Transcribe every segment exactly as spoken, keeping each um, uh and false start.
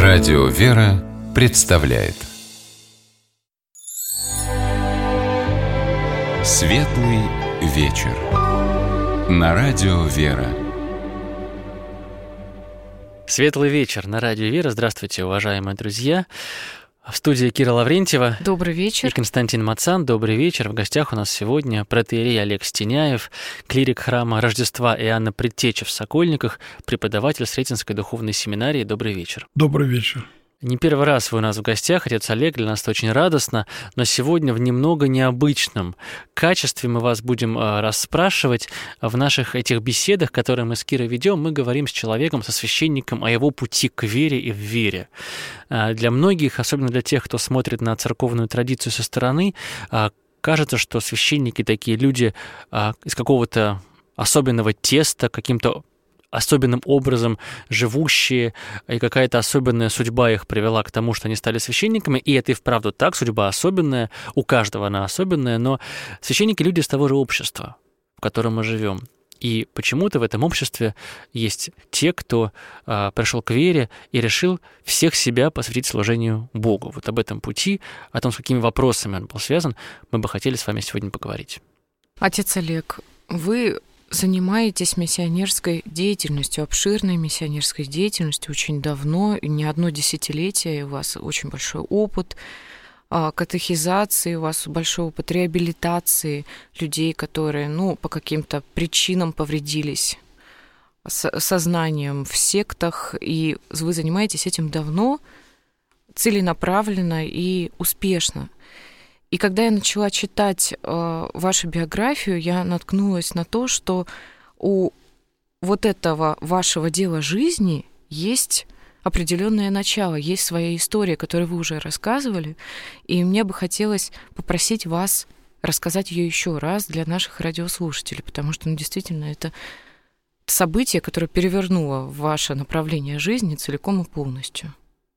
Радио «Вера» представляет Светлый вечер на Радио «Вера». Светлый вечер на Радио «Вера». Здравствуйте, уважаемые друзья. В студии Кира Лаврентьева. Добрый вечер. И Константин Мацан. Добрый вечер. В гостях у нас сегодня протоиерей Олег Стеняев, клирик храма Рождества Иоанна Предтечи в Сокольниках, преподаватель Сретенской духовной семинарии. Добрый вечер. Добрый вечер. Не первый раз вы у нас в гостях, отец Олег, для нас это очень радостно, но сегодня в немного необычном качестве мы вас будем расспрашивать. В наших этих беседах, которые мы с Кирой ведем, мы говорим с человеком, со священником о его пути к вере и в вере. Для многих, особенно для тех, кто смотрит на церковную традицию со стороны, кажется, что священники такие люди из какого-то особенного теста, каким-то особенным образом живущие, и какая-то особенная судьба их привела к тому, что они стали священниками, и это и вправду так, судьба особенная, у каждого она особенная, но священники – люди из того же общества, в котором мы живем. И почему-то в этом обществе есть те, кто а, пришел к вере и решил всех себя посвятить служению Богу. Вот об этом пути, о том, с какими вопросами он был связан, мы бы хотели с вами сегодня поговорить. Отец Олег, вы занимаетесь миссионерской деятельностью, обширной миссионерской деятельностью очень давно, не одно десятилетие, у вас очень большой опыт катехизации, у вас большой опыт реабилитации людей, которые, ну, по каким-то причинам повредились сознанием в сектах, и вы занимаетесь этим давно, целенаправленно и успешно. И когда я начала читать э, вашу биографию, я наткнулась на то, что у вот этого вашего дела жизни есть определенное начало, есть своя история, которую вы уже рассказывали, и мне бы хотелось попросить вас рассказать ее еще раз для наших радиослушателей, потому что, ну, действительно, это событие, которое перевернуло ваше направление жизни целиком и полностью.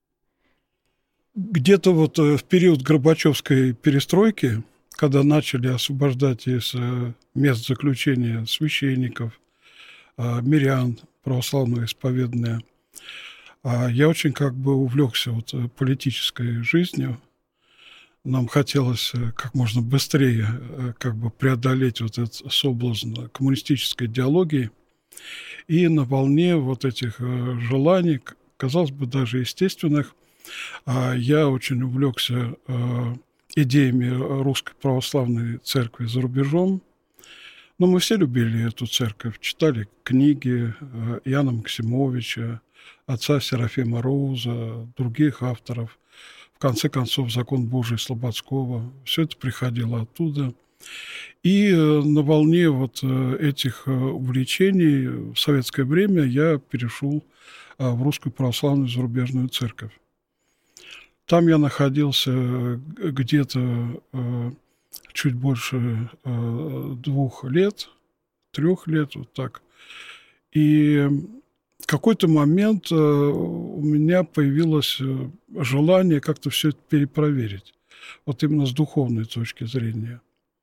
Где-то вот в период Горбачевской перестройки, когда начали освобождать из мест заключения священников, мирян, православноисповедные, я очень как бы увлекся вот политической жизнью. Нам хотелось как можно быстрее как бы преодолеть вот этот соблазн коммунистической идеологии. И на волне вот этих желаний, казалось бы, даже естественных, я очень увлекся идеями Русской Православной Церкви за рубежом. Но мы все любили эту церковь, читали книги Иоанна Максимовича, отца Серафима Роуза, других авторов. В конце концов, «Закон Божий» Слободского. Все это приходило оттуда. И на волне вот этих увлечений в советское время я перешел в Русскую Православную Зарубежную Церковь. Там я находился где-то э, чуть больше э, двух лет, трех лет, вот так. И в какой-то момент э, у меня появилось желание как-то все это перепроверить, вот именно с духовной точки зрения.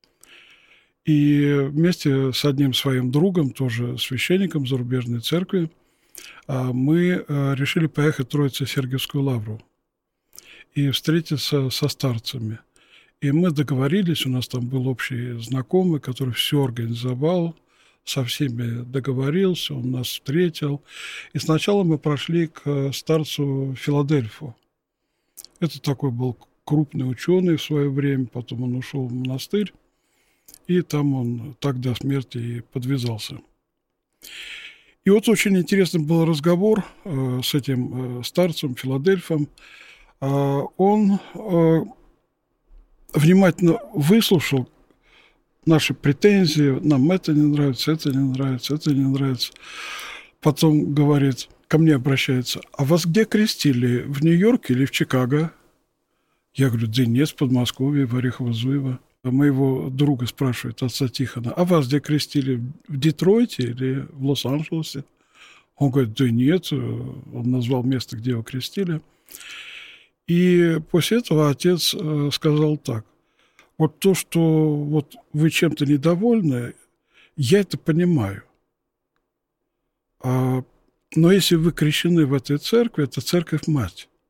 И вместе с одним своим другом, тоже священником Зарубежной Церкви, э, мы э, решили поехать в Троице-Сергиевскую лавру и встретиться со старцами. И мы договорились, у нас там был общий знакомый, который все организовал, со всеми договорился, он нас встретил. И сначала мы прошли к старцу Филадельфу. Это такой был крупный ученый в свое время, потом он ушел в монастырь, и там он так до смерти и подвязался. И вот очень интересный был разговор э, с этим э, старцем Филадельфом. Он э, внимательно выслушал наши претензии, нам это не нравится, это не нравится, это не нравится. Потом говорит, ко мне обращается, а вас где крестили, в Нью-Йорке или в Чикаго? Я говорю, да нет, в Подмосковье, в Орехово-Зуево. Моего друга спрашивает, отца Тихона, а вас где крестили, в Детройте или в Лос-Анджелесе? Он говорит, да нет, он назвал место, где его крестили. И после этого отец сказал так, вот то, что вот вы чем-то недовольны, я это понимаю. А, но если вы крещены в этой церкви, это церковь-мать.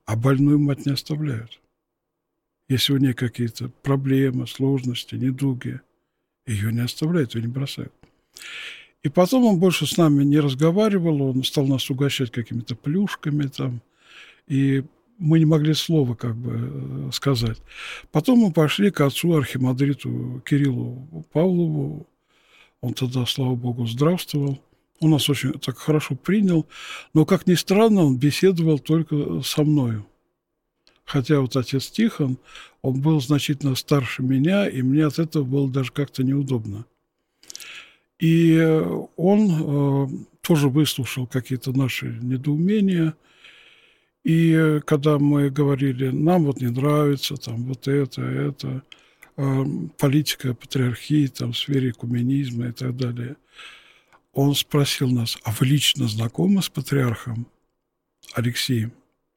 А больную мать не оставляют. Если у нее какие-то проблемы, сложности, недуги, ее не оставляют, ее не бросают. И потом он больше с нами не разговаривал, он стал нас угощать какими-то плюшками там, и мы не могли слова как бы сказать. Потом мы пошли к отцу архимандриту Кириллу Павлову, он тогда, слава богу, здравствовал. Он нас очень так хорошо принял, но, как ни странно, он беседовал только со мною. Хотя вот отец Тихон, он был значительно старше меня, и мне от этого было даже как-то неудобно. И он э, тоже выслушал какие-то наши недоумения. И когда мы говорили, нам вот не нравится там вот это, это, э, политика патриархии там, в сфере экуменизма и так далее, он спросил нас, а вы лично знакомы с патриархом Алексеем?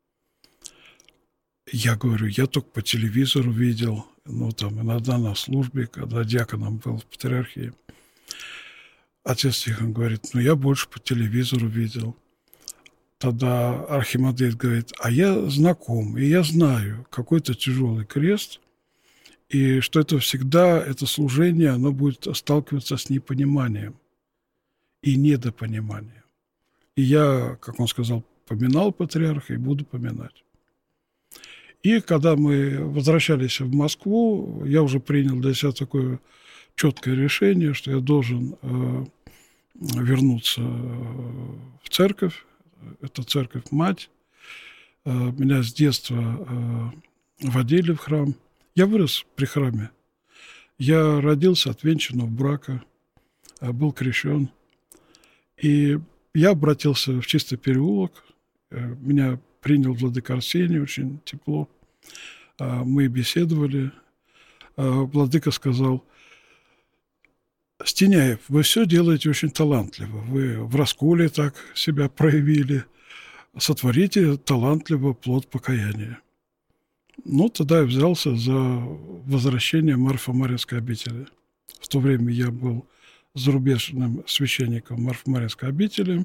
Я говорю, я только по телевизору видел, ну, там, иногда на службе, когда диаконом был в патриархии. Отец Тихон говорит, ну, я больше по телевизору видел. Тогда архимандрит говорит, а я знаком, и я знаю, какой-то тяжелый крест, и что это всегда, это служение, оно будет сталкиваться с непониманием и недопониманием. И я, как он сказал, поминал патриарха и буду поминать. И когда мы возвращались в Москву, я уже принял для себя такое четкое решение, что я должен э, вернуться в церковь. Это церковь-мать. Э, меня с детства э, водили в храм. Я вырос при храме. Я родился от венчанного брака, э, был крещен. И я обратился в Чистый переулок. Э, меня принял владыка Арсений очень тепло. Э, мы беседовали. Э, владыка сказал, Стеняев, вы все делаете очень талантливо. Вы в расколе так себя проявили. Сотворите талантливо плод покаяния. Ну, тогда я взялся за возвращение Марфо-Маринской обители. В то время я был зарубежным священником Марфо-Маринской обители.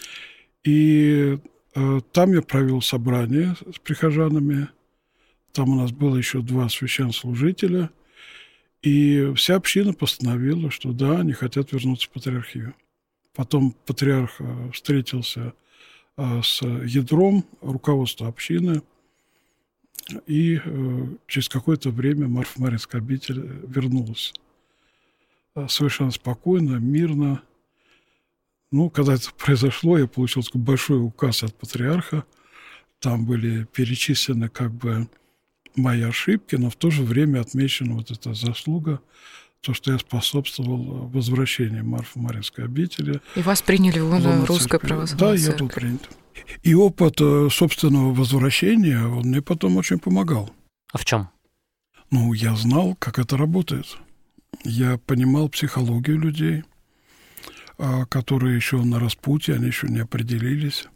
И э, там я провел собрание с прихожанами. Там у нас было еще два священнослужителя. И вся община постановила, что да, они хотят вернуться в патриархию. Потом патриарх встретился с ядром руководства общины, и через какое-то время Марфо-Маринская обитель вернулась. Совершенно спокойно, мирно. Ну, когда это произошло, я получил такой большой указ от патриарха. Там были перечислены как бы мои ошибки, но в то же время отмечена вот эта заслуга, то, что я способствовал возвращению Марфо-Маринской обители. И вас приняли в Русской Православной Церкви. Да, я был принят. И опыт собственного возвращения, он мне потом очень помогал. А в чем? Ну, я знал, как это работает. Я понимал психологию людей, которые еще на распутье, они еще не определились.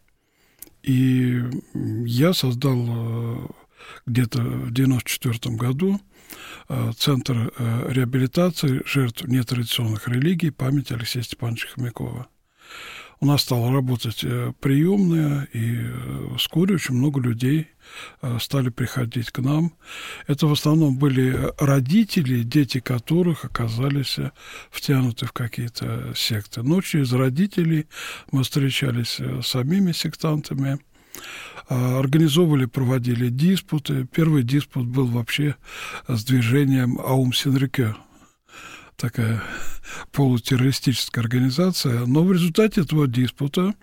И я создал где-то в девяносто четвёртом году Центр реабилитации жертв нетрадиционных религий памяти Алексея Степановича Хомякова. У нас стала работать приемная, и вскоре очень много людей стали приходить к нам. Это в основном были родители, дети которых оказались втянуты в какие-то секты. Но через родителей мы встречались с самими сектантами, организовывали, проводили диспуты. Первый диспут был вообще с движением Аум Синрикё, такая полутеррористическая организация. Но в результате этого диспута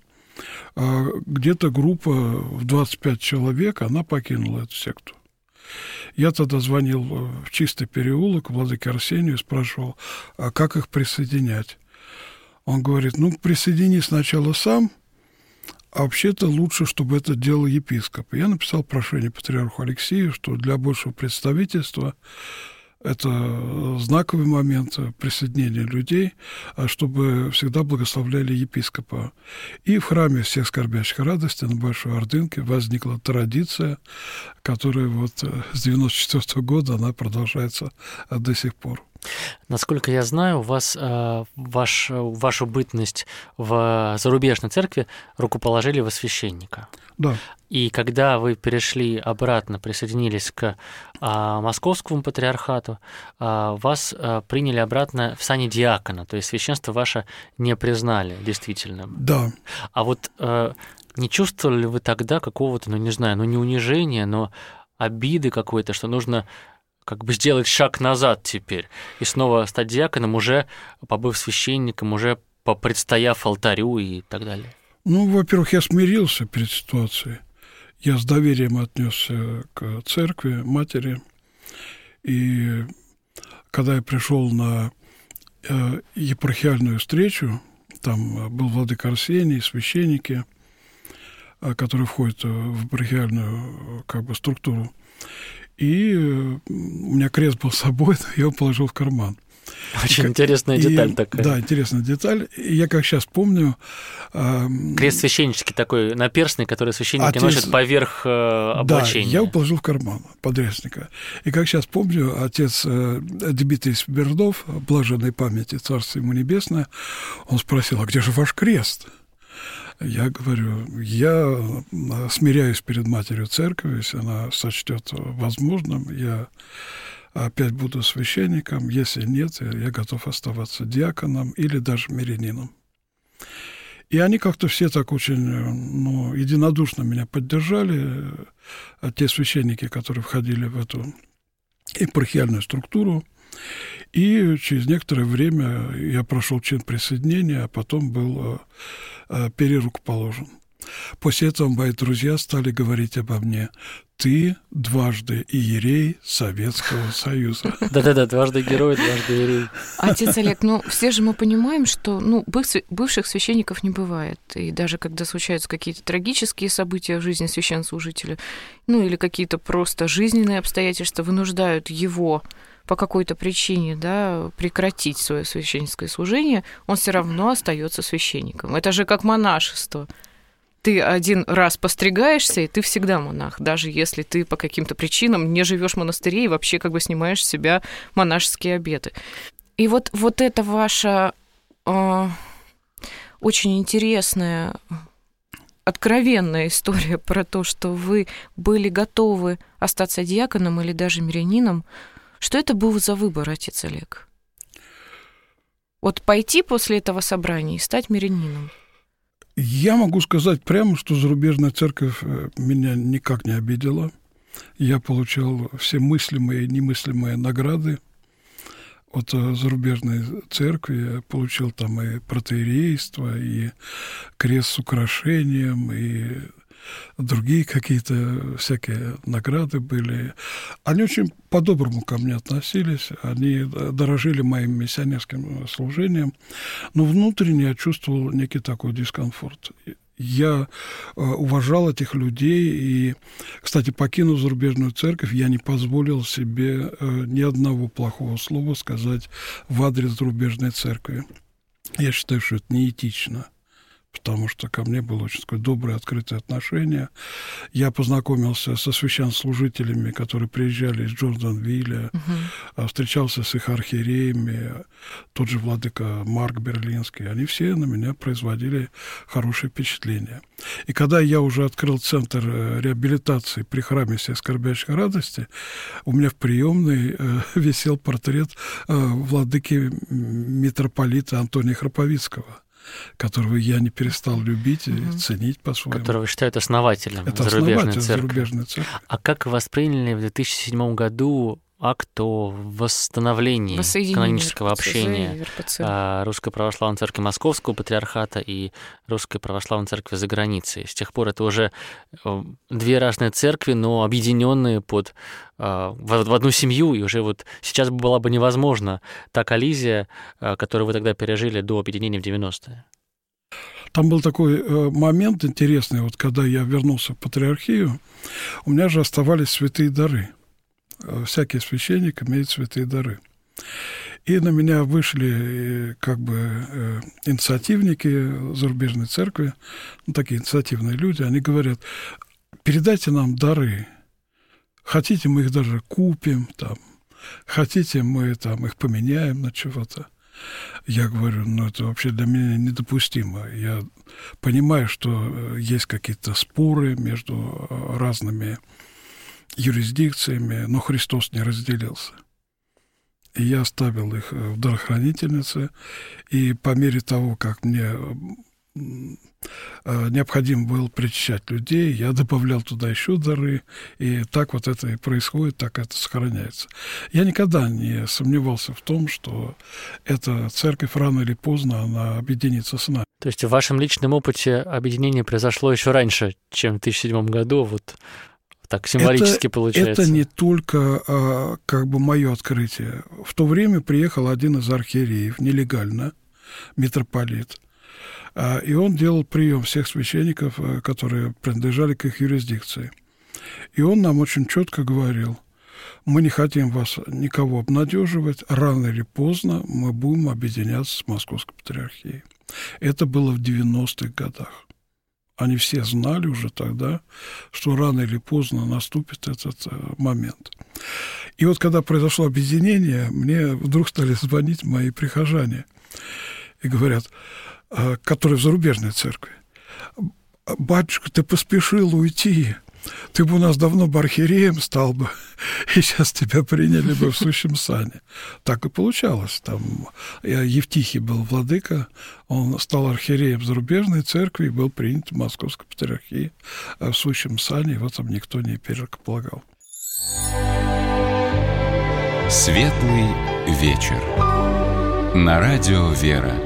где-то группа в двадцать пять человек, она покинула эту секту. Я тогда звонил в Чистый переулок владыке Арсению и спрашивал, а как их присоединять? Он говорит, ну, присоедини сначала сам, а вообще-то лучше, чтобы это делал епископ. Я написал прошение патриарху Алексею, что для большего представительства это знаковый момент присоединения людей, чтобы всегда благословляли епископа. И в храме всех скорбящих радости на Большой Ордынке возникла традиция, которая вот с девяносто четвёртого года она продолжается до сих пор. Насколько я знаю, у вас э, ваш, вашу бытность в зарубежной церкви рукоположили во священника. Да. И когда вы перешли обратно, присоединились к а, Московскому патриархату, а, вас а, приняли обратно в сане диакона, то есть священство ваше не признали действительным. Да. А вот а, не чувствовали ли вы тогда какого-то, ну не знаю, ну не унижения, но обиды какой-то, что нужно как бы сделать шаг назад теперь и снова стать диаконом, уже побыв священником, уже предстояв алтарю и так далее? Ну, во-первых, я смирился перед ситуацией. Я с доверием отнесся к церкви, матери. И когда я пришел на э, епархиальную встречу, там был владыка Арсений, священники, э, которые входят в епархиальную как бы, структуру. И э, у меня крест был с собой, я его положил в карман. Очень и, интересная и, деталь такая. Да, интересная деталь. И я как сейчас помню... Э, Крест священнический такой, наперстный, который священники отец, носят поверх э, облачения. Да, я его положил в карман подрясника. И как сейчас помню, отец э, Дмитрий Смирнов, блаженной памяти, царство ему небесное, он спросил, а где же ваш крест? Я говорю, я смиряюсь перед матерью церкви, если она сочтет возможным, я опять буду священником, если нет, я готов оставаться диаконом или даже мирянином. И они как-то все так очень, ну, единодушно меня поддержали, те священники, которые входили в эту епархиальную структуру. И через некоторое время я прошел чин присоединения, а потом был перерукоположен. После этого мои друзья стали говорить обо мне: ты дважды иерей Советского Союза. Да-да-да, дважды герой, дважды иерей. Отец Олег, ну все же мы понимаем, что ну, бывших священников не бывает. И даже когда случаются какие-то трагические события в жизни священнослужителя, ну или какие-то просто жизненные обстоятельства вынуждают его по какой-то причине, да, прекратить свое священническое служение, он все равно остается священником. Это же как монашество. Ты один раз постригаешься, и ты всегда монах, даже если ты по каким-то причинам не живешь в монастыре и вообще как бы снимаешь с себя монашеские обеты. И вот, вот это ваша э, очень интересная, откровенная история про то, что вы были готовы остаться диаконом или даже мирянином. Что это был за выбор, отец Олег? Вот пойти после этого собрания и стать мирянином? Я могу сказать прямо, что зарубежная церковь меня никак не обидела. Я получал все мыслимые и немыслимые награды от зарубежной церкви. Я получил там и протоиерейство, и крест с украшением, и другие какие-то всякие награды были. Они очень по-доброму ко мне относились, они дорожили моим миссионерским служением, но внутренне я чувствовал некий такой дискомфорт. Я уважал этих людей, и, кстати, покинув зарубежную церковь, я не позволил себе ни одного плохого слова сказать в адрес зарубежной церкви. Я считаю, что это неэтично, потому что ко мне было очень такое доброе, открытое отношение. Я познакомился со священнослужителями, которые приезжали из Джорданвилля, uh-huh. встречался с их архиереями, тот же владыка Марк Берлинский. Они все на меня производили хорошее впечатление. И когда я уже открыл центр реабилитации при храме всей скорбящей радости, у меня в приемной висел портрет владыки митрополита Антония Храповицкого, которого я не перестал любить и угу. ценить по-своему. Которого считают основателем Это зарубежной основатель церкви. зарубежной церкви. А как восприняли в две тысячи седьмом году акт о восстановлении канонического общения Русской Православной Церкви Московского Патриархата и Русской Православной Церкви за границей? С тех пор это уже две разные церкви, но объединенные под в одну семью, и уже вот сейчас была бы невозможна та коллизия, которую вы тогда пережили до объединения в девяностые. Там был такой момент интересный, вот когда я вернулся в патриархию, у меня же оставались святые дары. Всякий священник имеет святые дары. И на меня вышли как бы инициативники зарубежной церкви, ну, такие инициативные люди, они говорят: передайте нам дары, хотите, мы их даже купим, там, хотите, мы там их поменяем на чего-то. Я говорю, ну, это вообще для меня недопустимо. Я понимаю, что есть какие-то споры между разными юрисдикциями, но Христос не разделился. И я оставил их в дарохранительнице, и по мере того, как мне необходимо было причащать людей, я добавлял туда еще дары, и так вот это и происходит, так это сохраняется. Я никогда не сомневался в том, что эта церковь рано или поздно, она объединится с нами. То есть в вашем личном опыте объединение произошло еще раньше, чем в тысяча девятьсот седьмом году, вот так символически это, получается. Это не только а, как бы мое открытие. В то время приехал один из архиереев нелегально, митрополит, а, и он делал прием всех священников, которые принадлежали к их юрисдикции. И он нам очень четко говорил: мы не хотим вас никого обнадеживать, рано или поздно мы будем объединяться с Московской Патриархией. Это было в девяностых годах. Они все знали уже тогда, что рано или поздно наступит этот момент. И вот когда произошло объединение, мне вдруг стали звонить мои прихожане и говорят, которые в зарубежной церкви: «Батюшка, ты поспешил уйти, ты бы у нас давно бы архиереем стал бы, и сейчас тебя приняли бы в сущем сане». Так и получалось. Там Евтихий был владыка, он стал архиереем зарубежной церкви и был принят в Московской Патриархии в сущем сане, его там никто не перерукополагал. Светлый вечер. На радио «Вера».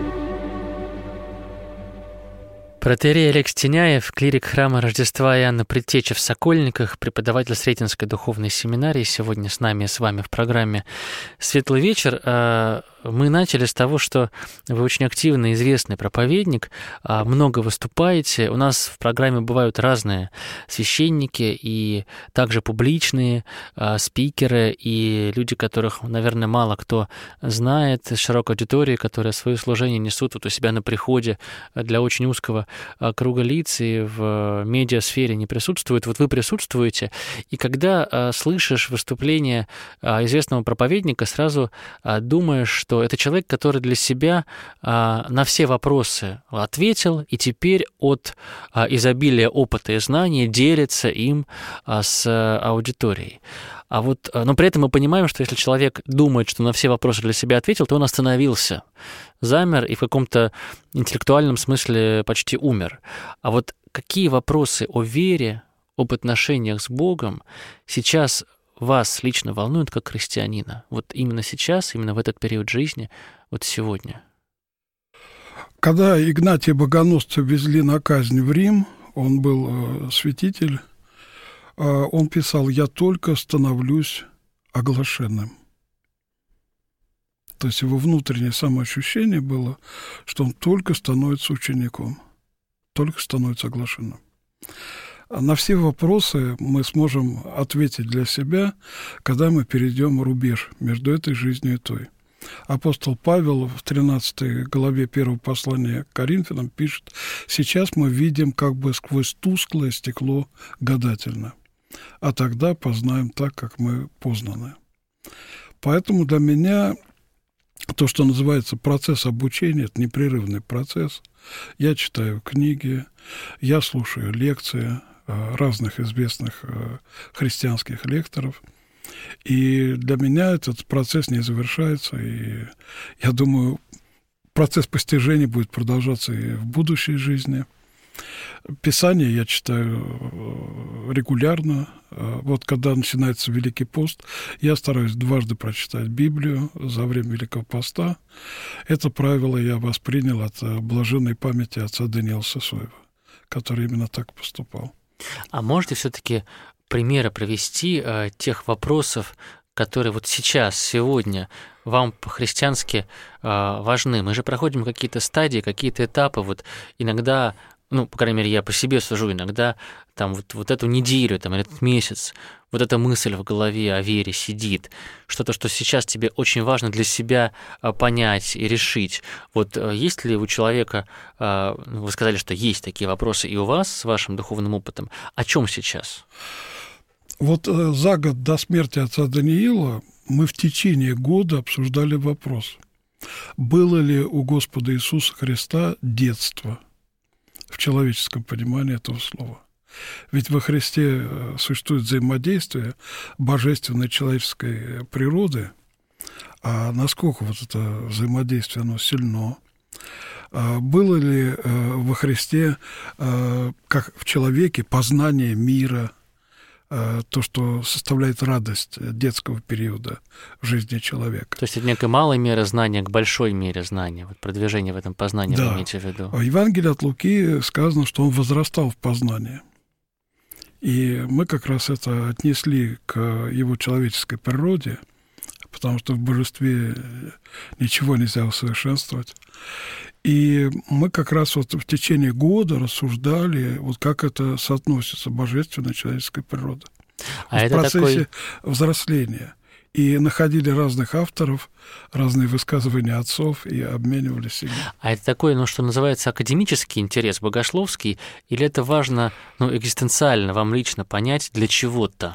Протоиерей Олег Стеняев, клирик храма Рождества Иоанна Предтечи в Сокольниках, преподаватель Сретенской духовной семинарии, сегодня с нами и с вами в программе «Светлый вечер». Мы начали с того, что вы очень активный, известный проповедник, много выступаете. У нас в программе бывают разные священники и также публичные спикеры и люди, которых, наверное, мало кто знает из широкой аудитории, которые свое служение несут вот у себя на приходе для очень узкого круга лиц и в медиасфере не присутствуют. Вот вы присутствуете, и когда слышишь выступление известного проповедника, сразу думаешь, что это человек, который для себя а, на все вопросы ответил, и теперь от а, изобилия опыта и знаний делится им а, с аудиторией. А вот, но при этом мы понимаем, что если человек думает, что на все вопросы для себя ответил, то он остановился, замер и в каком-то интеллектуальном смысле почти умер. А вот какие вопросы о вере, об отношениях с Богом сейчас вас лично волнует как христианина? Вот именно сейчас, именно в этот период жизни, вот сегодня? Когда Игнатия Богоносца везли на казнь в Рим, он был святитель, он писал: «Я только становлюсь оглашенным». То есть его внутреннее самоощущение было, что он только становится учеником, только становится оглашенным. На все вопросы мы сможем ответить для себя, когда мы перейдем рубеж между этой жизнью и той. Апостол Павел в тринадцатой главе первого послания к Коринфянам пишет: «Сейчас мы видим как бы сквозь тусклое стекло гадательно, а тогда познаем так, как мы познаны». Поэтому для меня то, что называется процесс обучения, это непрерывный процесс. Я читаю книги, я слушаю лекции разных известных христианских лекторов. И для меня этот процесс не завершается. И я думаю, процесс постижения будет продолжаться и в будущей жизни. Писание я читаю регулярно. Вот когда начинается Великий пост, я стараюсь дважды прочитать Библию за время Великого поста. Это правило я воспринял от блаженной памяти отца Даниила Сысоева, который именно так поступал. А можете все-таки примеры привести э, тех вопросов, которые вот сейчас, сегодня вам по-христиански э, важны? Мы же проходим какие-то стадии, какие-то этапы. Вот иногда, ну, по крайней мере, я по себе сужу, иногда там вот, вот эту неделю, там, или этот месяц, вот эта мысль в голове о вере сидит, что-то, что сейчас тебе очень важно для себя понять и решить. Вот есть ли у человека, вы сказали, что есть такие вопросы и у вас с вашим духовным опытом, о чем сейчас? Вот за год до смерти отца Даниила мы в течение года обсуждали вопрос, было ли у Господа Иисуса Христа детство в человеческом понимании этого слова. Ведь во Христе существует взаимодействие божественной человеческой природы, а насколько вот это взаимодействие, оно сильно. Было ли во Христе, как в человеке, познание мира, то, что составляет радость детского периода в жизни человека? То есть от некой малой меры знания к большой мере знания, вот продвижение в этом познании, да. Вы имеете в виду? В Евангелии от Луки сказано, что он возрастал в познании. И мы как раз это отнесли к его человеческой природе, потому что в божестве ничего нельзя усовершенствовать. И мы как раз вот в течение года рассуждали, вот как это соотносится божественной человеческой природой а в это процессе такой... взросления. И находили разных авторов, разные высказывания отцов и обменивались ими. А это такой, ну, что называется, академический интерес, богословский, или это важно, ну, экзистенциально вам лично понять для чего-то?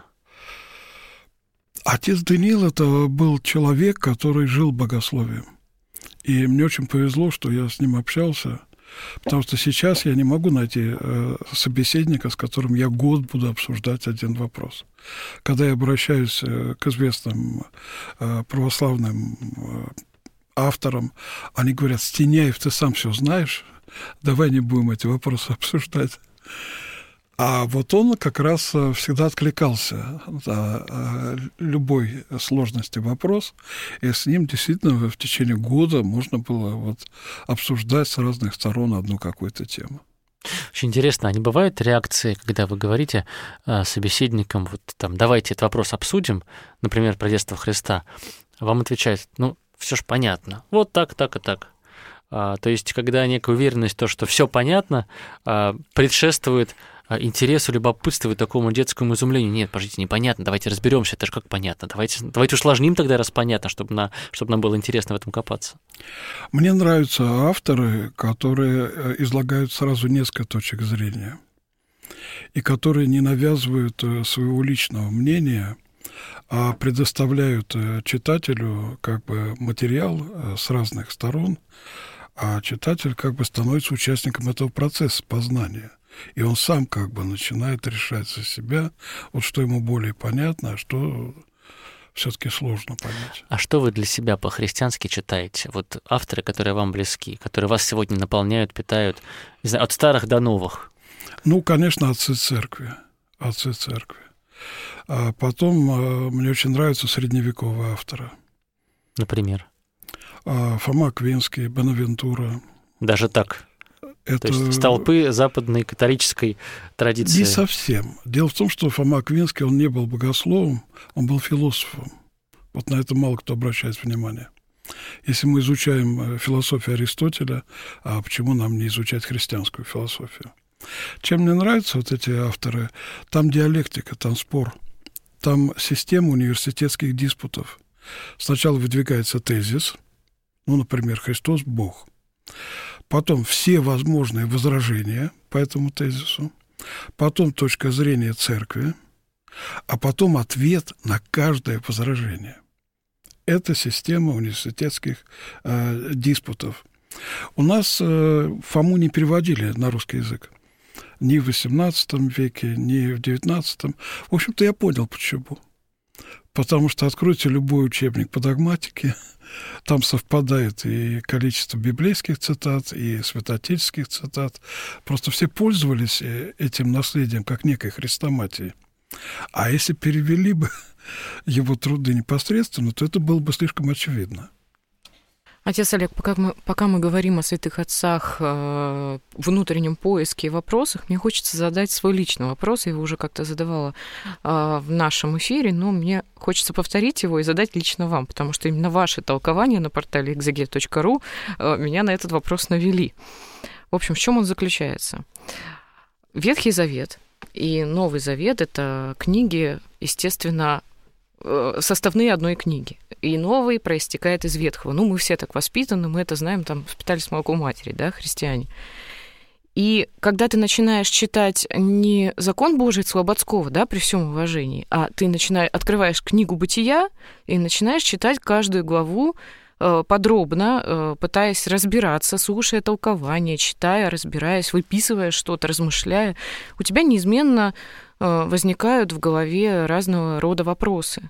Отец Даниил — это был человек, который жил богословием. И мне очень повезло, что я с ним общался, потому что сейчас я не могу найти собеседника, с которым я год буду обсуждать один вопрос. Когда я обращаюсь к известным православным авторам, они говорят: Стеняев, ты сам все знаешь, давай не будем эти вопросы обсуждать. А вот он как раз всегда откликался на любой сложности вопрос, и с ним действительно в течение года можно было вот обсуждать с разных сторон одну какую-то тему. Очень интересно, а не бывают реакции, когда вы говорите собеседникам, вот там, давайте этот вопрос обсудим, например, про детство Христа, вам отвечают, ну, все ж понятно, вот так, так и так. А, то есть, когда некая уверенность в том, что все понятно, а, предшествует интересу, любопытству и такому детскому изумлению. Нет, подождите, непонятно, давайте разберемся, это же как понятно. Давайте, давайте усложним тогда, раз понятно, чтобы, на, чтобы нам было интересно в этом копаться. Мне нравятся авторы, которые излагают сразу несколько точек зрения и которые не навязывают своего личного мнения, а предоставляют читателю как бы материал с разных сторон, а читатель как бы становится участником этого процесса познания. И он сам как бы начинает решать за себя, вот что ему более понятно, а что все-таки сложно понять. А что вы для себя по-христиански читаете? Вот авторы, которые вам близки, которые вас сегодня наполняют, питают, не знаю, от старых до новых. Ну, конечно, отцы церкви. Отцы церкви. А потом мне очень нравятся средневековые авторы. Например? Фома Аквинский, Бонавентура. Даже так? Это... То есть столпы западной католической традиции. Не совсем. Дело в том, что Фома Аквинский, он не был богословом, он был философом. Вот на это мало кто обращает внимание. Если мы изучаем философию Аристотеля, а почему нам не изучать христианскую философию? Чем мне нравятся вот эти авторы? Там диалектика, там спор, там система университетских диспутов. Сначала выдвигается тезис, ну, например, Христос – Бог. Потом все возможные возражения по этому тезису, потом точка зрения церкви, а потом ответ на каждое возражение. Это система университетских э, диспутов. У нас э, Фому не переводили на русский язык ни в восемнадцатом веке, ни в девятнадцатом. В общем-то, я понял, почему. Потому что откройте любой учебник по догматике, там совпадает и количество библейских цитат, и святоотеческих цитат. Просто все пользовались этим наследием как некой хрестоматией. А если перевели бы его труды непосредственно, то это было бы слишком очевидно. Отец Олег, пока мы, пока мы говорим о святых отцах, э, внутреннем поиске и вопросах, мне хочется задать свой личный вопрос. Я его уже как-то задавала э, в нашем эфире, но мне хочется повторить его и задать лично вам, потому что именно ваши толкования на портале экзегет точка ру э, меня на этот вопрос навели. В общем, в чем он заключается? Ветхий Завет и Новый Завет — это книги, естественно, составные одной книги. И новый проистекает из ветхого. Ну, мы все так воспитаны, мы это знаем, там, впитали с молоком матери, да, христиане. И когда ты начинаешь читать не закон Божий Слободского, да, при всем уважении, а ты начинаешь, открываешь книгу «Бытия» и начинаешь читать каждую главу э, подробно, э, пытаясь разбираться, слушая толкование, читая, разбираясь, выписывая что-то, размышляя, у тебя неизменно э, возникают в голове разного рода вопросы.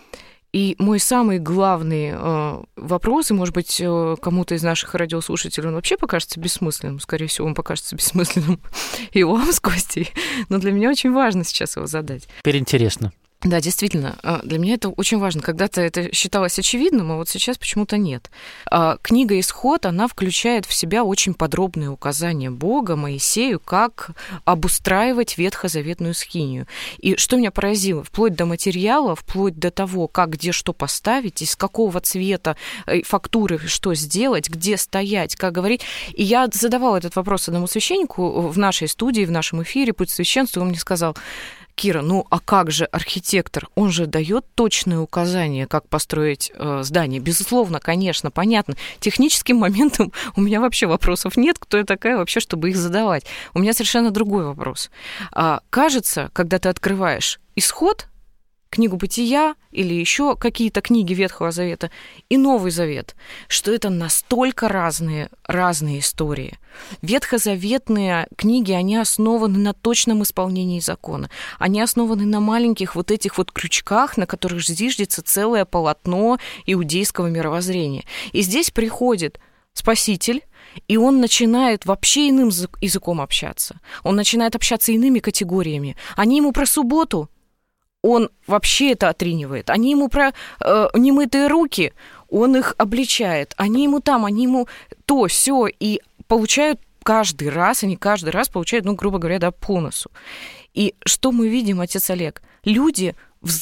И мой самый главный э, вопрос, и, может быть, э, кому-то из наших радиослушателей он вообще покажется бессмысленным, скорее всего, он покажется бессмысленным и вам с Костей, но для меня очень важно сейчас его задать. Теперь интересно. Да, действительно, для меня это очень важно. Когда-то это считалось очевидным, а вот сейчас почему-то нет. Книга «Исход», она включает в себя очень подробные указания Бога Моисею, как обустраивать ветхозаветную скинию. И что меня поразило, вплоть до материала, вплоть до того, как где что поставить, из какого цвета, фактуры что сделать, где стоять, как говорить. И я задавала этот вопрос одному священнику в нашей студии, в нашем эфире «Путь священства», и он мне сказал: Кира, ну а как же архитектор? Он же дает точные указания, как построить э, здание. Безусловно, конечно, понятно. Техническим моментом у меня вообще вопросов нет. Кто я такая вообще, чтобы их задавать? У меня совершенно другой вопрос. А, кажется, когда ты открываешь «Исход», книгу «Бытия» или еще какие-то книги Ветхого Завета и Новый Завет, что это настолько разные, разные истории. Ветхозаветные книги, они основаны на точном исполнении закона. Они основаны на маленьких вот этих вот крючках, на которых зиждется целое полотно иудейского мировоззрения. И здесь приходит Спаситель, и он начинает вообще иным языком общаться. Он начинает общаться иными категориями. Они ему про субботу, он вообще это отринивает. Они ему про э, немытые руки, он их обличает. Они ему там, они ему то, сё, и получают каждый раз, они каждый раз получают, ну, грубо говоря, да, по носу. И что мы видим, отец Олег? Люди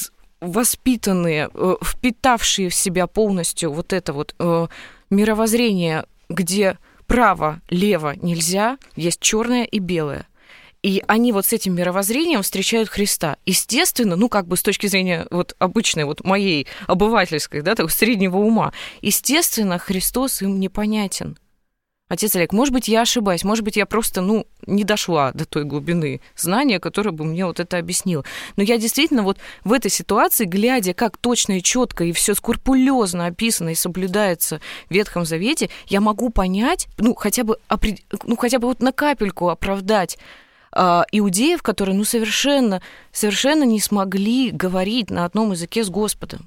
воспитанные, э, впитавшие в себя полностью вот это вот э, мировоззрение, где право, лево нельзя, есть черное и белое. И они вот с этим мировоззрением встречают Христа. Естественно, ну, как бы с точки зрения вот обычной, вот моей обывательской, да, такого среднего ума, естественно, Христос им непонятен. Отец Олег, может быть, я ошибаюсь, может быть, я просто, ну, не дошла до той глубины знания, которая бы мне вот это объяснила. Но я действительно вот в этой ситуации, глядя, как точно и четко и все скрупулезно описано и соблюдается в Ветхом Завете, я могу понять, ну, хотя бы, ну, хотя бы вот на капельку оправдать иудеев, которые ну, совершенно, совершенно не смогли говорить на одном языке с Господом.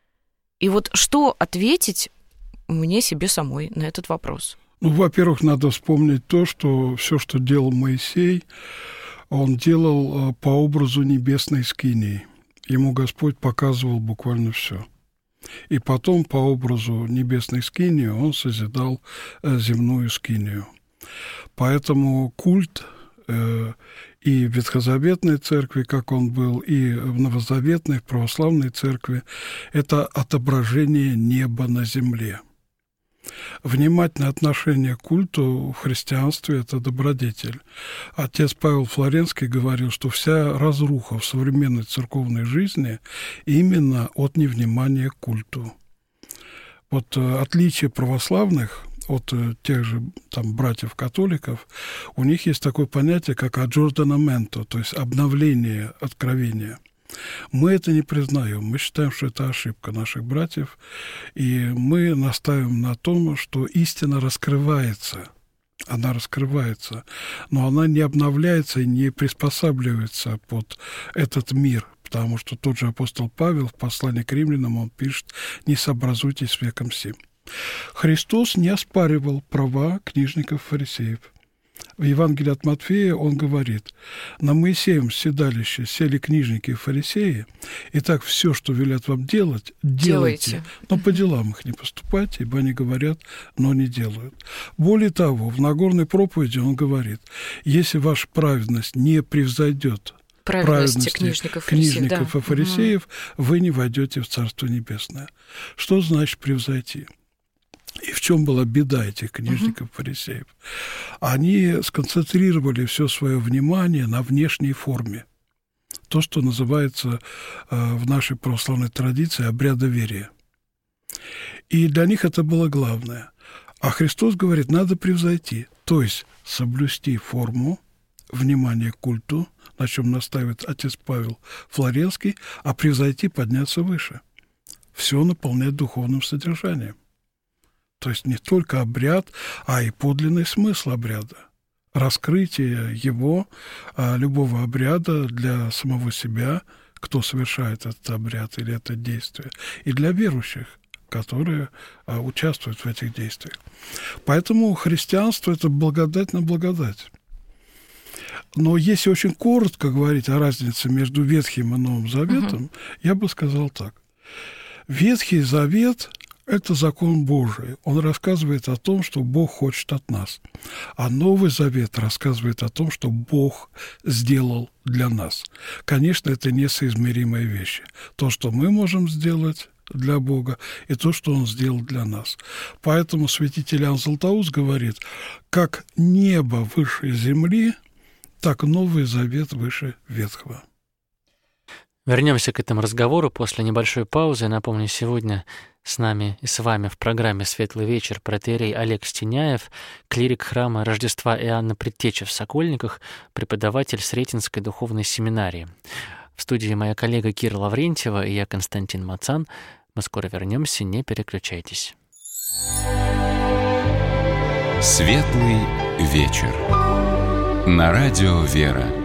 И вот что ответить мне себе самой на этот вопрос? Ну, во-первых, надо вспомнить то, что все, что делал Моисей, он делал по образу небесной скинии. Ему Господь показывал буквально все. И потом по образу небесной скинии он созидал земную скинию. Поэтому культ и в Ветхозаветной церкви, как он был, и в Новозаветной, в православной церкви, это отображение неба на земле. Внимательное отношение к культу в христианстве – это добродетель. Отец Павел Флоренский говорил, что вся разруха в современной церковной жизни именно от невнимания к культу. Вот отличие православных от тех же там братьев-католиков, у них есть такое понятие, как аджорнаменто, то есть обновление откровения. Мы это не признаем. Мы считаем, что это ошибка наших братьев, и мы настаиваем на том, что истина раскрывается. Она раскрывается, но она не обновляется и не приспосабливается под этот мир, потому что тот же апостол Павел в послании к римлянам, он пишет: «Не сообразуйтесь с веком сим». Христос не оспаривал права книжников-фарисеев. В Евангелии от Матфея он говорит: «На Моисеевом седалище сели книжники и фарисеи, и так все, что велят вам делать, делайте, делайте. Но по делам их не поступайте, ибо они говорят, но не делают». Более того, в Нагорной проповеди он говорит: «Если ваша праведность не превзойдет праведности книжников, книжников да. и фарисеев, угу. вы не войдете в Царство Небесное». Что значит превзойти? И в чем была беда этих книжников-фарисеев? Они сконцентрировали все свое внимание на внешней форме. То, что называется в нашей православной традиции обрядоверие. И для них это было главное. А Христос говорит, надо превзойти. То есть соблюсти форму, внимание к культу, на чем настаивает отец Павел Флоренский, а превзойти, подняться выше. Все наполнять духовным содержанием. То есть не только обряд, а и подлинный смысл обряда. Раскрытие его, любого обряда для самого себя, кто совершает этот обряд или это действие, и для верующих, которые участвуют в этих действиях. Поэтому христианство – это благодать на благодать. Но если очень коротко говорить о разнице между Ветхим и Новым Заветом, угу. я бы сказал так. Ветхий Завет – это закон Божий. Он рассказывает о том, что Бог хочет от нас. А Новый Завет рассказывает о том, что Бог сделал для нас. Конечно, это несоизмеримые вещи. То, что мы можем сделать для Бога, и то, что Он сделал для нас. Поэтому святитель Иоанн Златоуст говорит, как небо выше земли, так Новый Завет выше Ветхого. Вернемся к этому разговору после небольшой паузы. Напомню, сегодня с нами и с вами в программе «Светлый вечер» протоиерей Олег Стеняев, клирик храма Рождества Иоанна Предтечи в Сокольниках, преподаватель Сретенской духовной семинарии. В студии моя коллега Кира Лаврентьева и я, Константин Мацан. Мы скоро вернемся, не переключайтесь. «Светлый вечер» на радио «Вера».